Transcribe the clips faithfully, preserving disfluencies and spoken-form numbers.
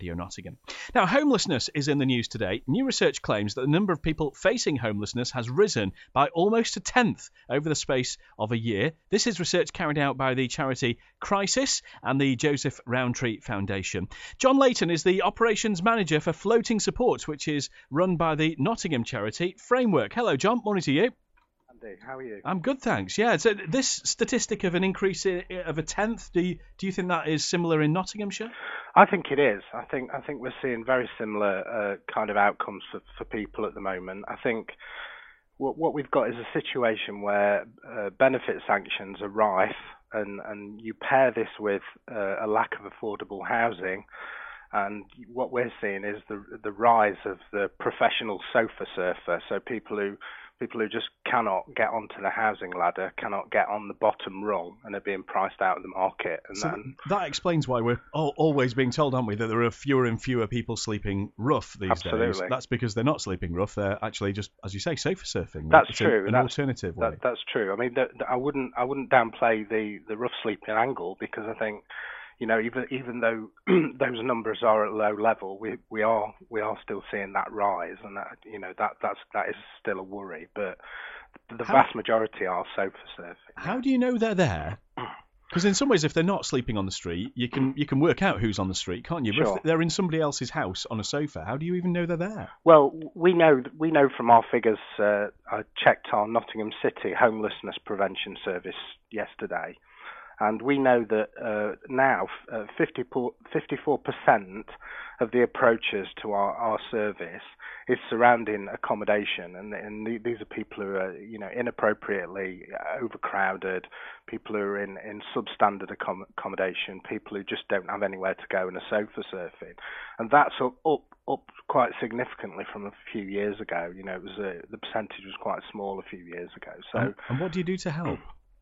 Radio Nottingham. Now, homelessness is in the news today. New research claims that the number of people facing homelessness has risen by almost a tenth over the space of a year. This is research carried out by the charity Crisis and the Joseph Rowntree Foundation. John Layton is the operations manager for Floating Supports, which is run by the Nottingham charity Framework. Hello, John. Morning to you. Andy, how are you? I'm good, thanks. Yeah, so this statistic of an increase of a tenth, do you, do you think that is similar in Nottinghamshire? I think it is. I think I think we're seeing very similar uh, kind of outcomes for, for people at the moment. I think what what we've got is a situation where uh, benefit sanctions are rife, and, and you pair this with uh, a lack of affordable housing, and what we're seeing is the the rise of the professional sofa surfer. So people who People who just cannot get onto the housing ladder, cannot get on the bottom rung, and are being priced out of the market. And so then, that explains why we're all, always being told, aren't we, that there are fewer and fewer people sleeping rough these absolutely. days. That's because they're not sleeping rough. They're actually just, as you say, sofa surfing. That's it's true. A, an that's, alternative way. That, that's true. I mean, the, the, I wouldn't, I wouldn't downplay the, the rough sleeping angle, because I think, you know, even even though those numbers are at low level, we we are we are still seeing that rise, and that, you know, that that's that is still a worry. But the how, vast majority are sofa surfing. How do you know they're there? Because in some ways, if they're not sleeping on the street, you can you can work out who's on the street, can't you? But sure. if they're in somebody else's house on a sofa, how do you even know they're there? Well, we know we know from our figures. Uh, I checked our Nottingham City Homelessness Prevention Service yesterday, and we know that uh, now uh, fifty-four percent of the approaches to our, our service is surrounding accommodation, and, and the, these are people who are, you know, inappropriately overcrowded, people who are in, in substandard accom- accommodation, people who just don't have anywhere to go and are sofa surfing, and that's up up, up quite significantly from a few years ago. You know, it was a, the percentage was quite small a few years ago. So, and, and what do you do to help?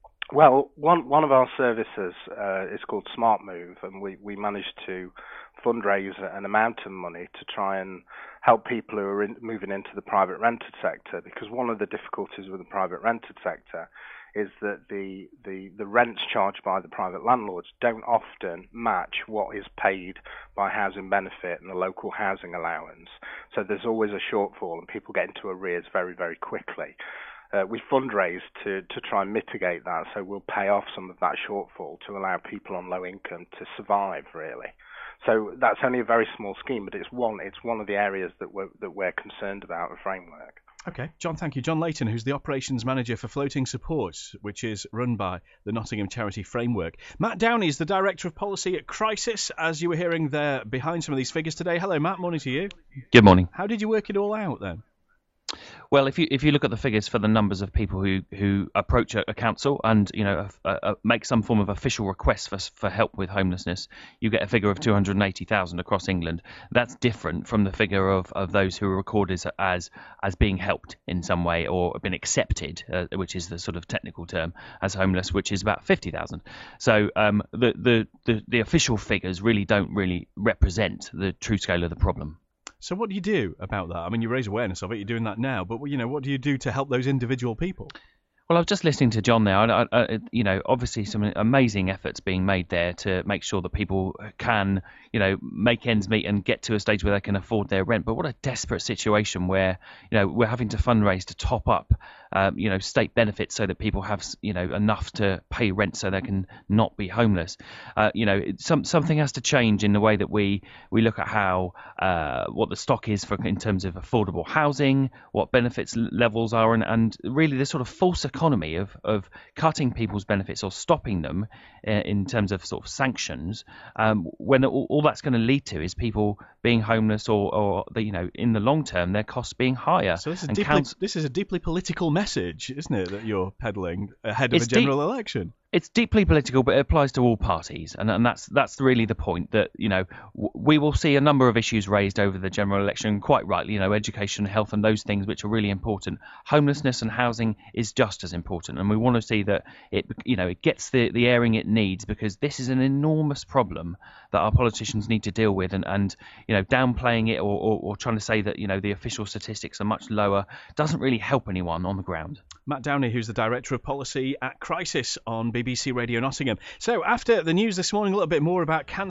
Well, one one of our services uh, is called Smart Move, and we, we managed to fundraise an amount of money to try and help people who are in, moving into the private rented sector, because one of the difficulties with the private rented sector is that the, the, the rents charged by the private landlords don't often match what is paid by housing benefit and the local housing allowance. So there's always a shortfall, and people get into arrears very, very quickly. Uh, we fundraise to, to try and mitigate that, so we'll pay off some of that shortfall to allow people on low income to survive, really. So that's only a very small scheme, but it's one it's one of the areas that we're, that we're concerned about at Framework. Okay, John, thank you. John Layton, who's the operations manager for Floating Supports, which is run by the Nottingham charity Framework. Matt Downey is the director of policy at Crisis, as you were hearing there behind some of these figures today. Hello, Matt. Morning to you. Good morning. How did you work it all out then? Well, if you if you look at the figures for the numbers of people who, who approach a, a council and, you know, a, a, make some form of official request for for help with homelessness, you get a figure of two hundred eighty thousand across England. That's different from the figure of, of those who are recorded as as being helped in some way or been accepted, uh, which is the sort of technical term, as homeless, which is about fifty thousand. So um, the, the, the, the official figures really don't really represent the true scale of the problem. So what do you do about that? I mean, you raise awareness of it, you're doing that now, but, you know, what do you do to help those individual people? Well, I was just listening to John there. I, I, you know, obviously some amazing efforts being made there to make sure that people can, you know, make ends meet and get to a stage where they can afford their rent. But what a desperate situation where, you know, we're having to fundraise to top up, um, you know, state benefits so that people have, you know, enough to pay rent so they can not be homeless. Uh, you know, some something has to change in the way that we we look at how uh, what the stock is for in terms of affordable housing, what benefits levels are, and, and really this sort of false economy of, of cutting people's benefits or stopping them uh, in terms of sort of sanctions, um, when all, all that's going to lead to is people being homeless or, or the, you know, in the long term, their costs being higher. So this is, and deeply, council- this is a deeply political message, isn't it, that you're peddling ahead of It's a general deep- election? It's deeply political, but it applies to all parties, and, and that's that's really the point. That, you know, w- we will see a number of issues raised over the general election, quite rightly. You know, education, health, and those things which are really important. Homelessness and housing is just as important, and we want to see that it, you know, it gets the, the airing it needs, because this is an enormous problem that our politicians need to deal with, and, and you know, downplaying it or, or, or trying to say that, you know, the official statistics are much lower doesn't really help anyone on the ground. Matt Downey, who's the Director of Policy at Crisis on B B C Radio Nottingham. So after the news this morning, a little bit more about cancer.